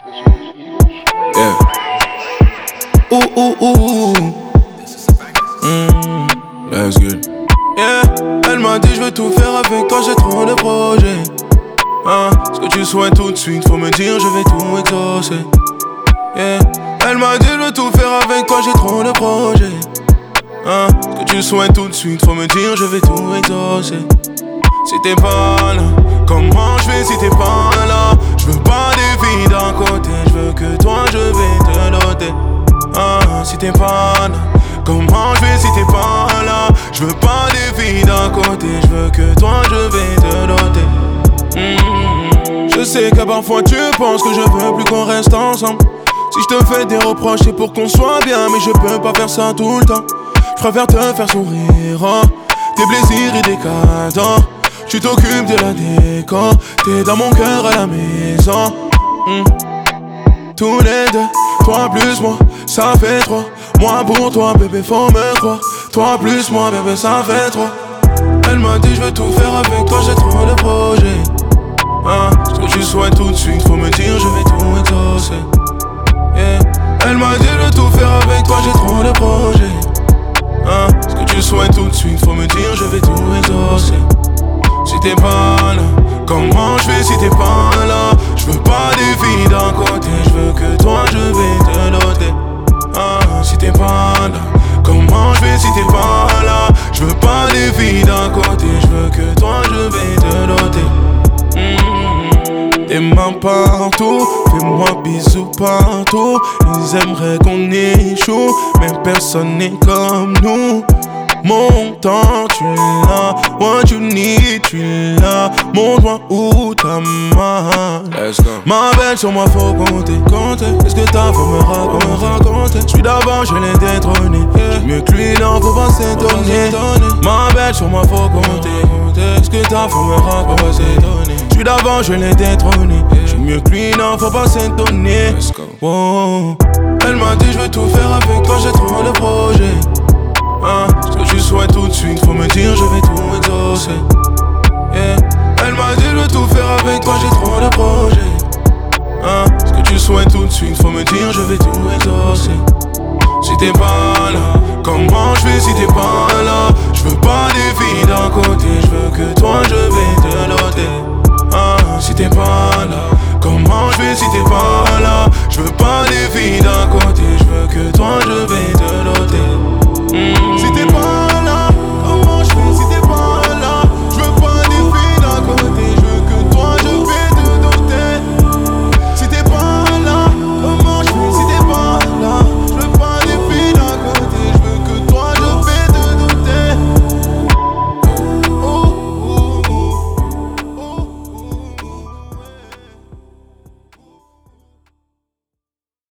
Yeah. Ooh, ooh, ooh. That's good. Yeah. Elle m'a dit je veux tout faire avec toi, j'ai trop de projets. Ce que tu souhaites tout de suite, faut me dire, je vais tout exaucer. Yeah. Elle m'a dit je veux tout faire avec toi, j'ai trop de projets. Ce que tu souhaites tout de suite, faut me dire, je vais tout exaucer. Si t'es pas là, comment je vais si t'es pas là? Je veux pas des filles d'un côté, je veux que toi je vais te noter. Si t'es pas là, comment je vais si t'es pas là? Je veux pas des filles d'un côté, je veux que toi je vais te noter. Je sais que parfois tu penses que je veux plus qu'on reste ensemble. Si je te fais des reproches c'est pour qu'on soit bien, mais je peux pas faire ça tout le temps. Je préfère te faire sourire, tes plaisirs et des cadeaux. Tu t'occupes de la déco, t'es dans mon cœur à la maison. Tous les deux, toi plus moi, ça fait trois. Moi pour toi bébé faut me croire. Toi plus moi bébé ça fait trois. Elle m'a dit je veux tout faire avec toi, j'ai trop de projets. Ce que tu souhaites tout de suite, faut me dire, je vais tout exaucer. Yeah. Elle m'a dit je veux tout faire avec toi, j'ai trop de projets. Ce que tu souhaites tout de suite, faut me dire, je vais tout exaucer. Si t'es pas là, comment je vais si t'es pas là? Je veux pas des filles d'un côté, je veux que toi je vais te noter. Si t'es pas là, comment je vais si t'es pas là? Je veux pas des filles d'un côté, je veux que toi je vais te noter. Tes mains partout, fais-moi bisous partout. Ils aimeraient qu'on échoue, mais personne n'est comme nous. Mon temps, tu l'as, what you need, tu l'as. Montre-moi où ta main. Ma belle, sur moi faut compter. Est-ce que t'as faut me raconter? Celui d'avant, je l'ai détrôné. J'ai mieux que lui, non, faut pas s'étonner. Ma belle, sur moi faut compter. Est-ce que t'as faut me raconter? Celui d'avant, je l'ai détrôné. J'ai mieux que lui, non, faut pas s'étonner. Wow. Elle m'a dit, je veux tout faire avec toi, j'ai trop de projets. Ce que tu souhaites tout de suite, faut me dire, je vais tout exaucer. Yeah. Elle m'a dit, je veux tout faire avec toi, j'ai trop de projets. Ce que tu souhaites tout de suite, faut me dire, je vais tout exaucer. Si t'es pas là, comment je vais si t'es pas là? Je veux pas des filles d'un côté, je veux que toi je vais te noter. Si t'es pas là, comment je vais si t'es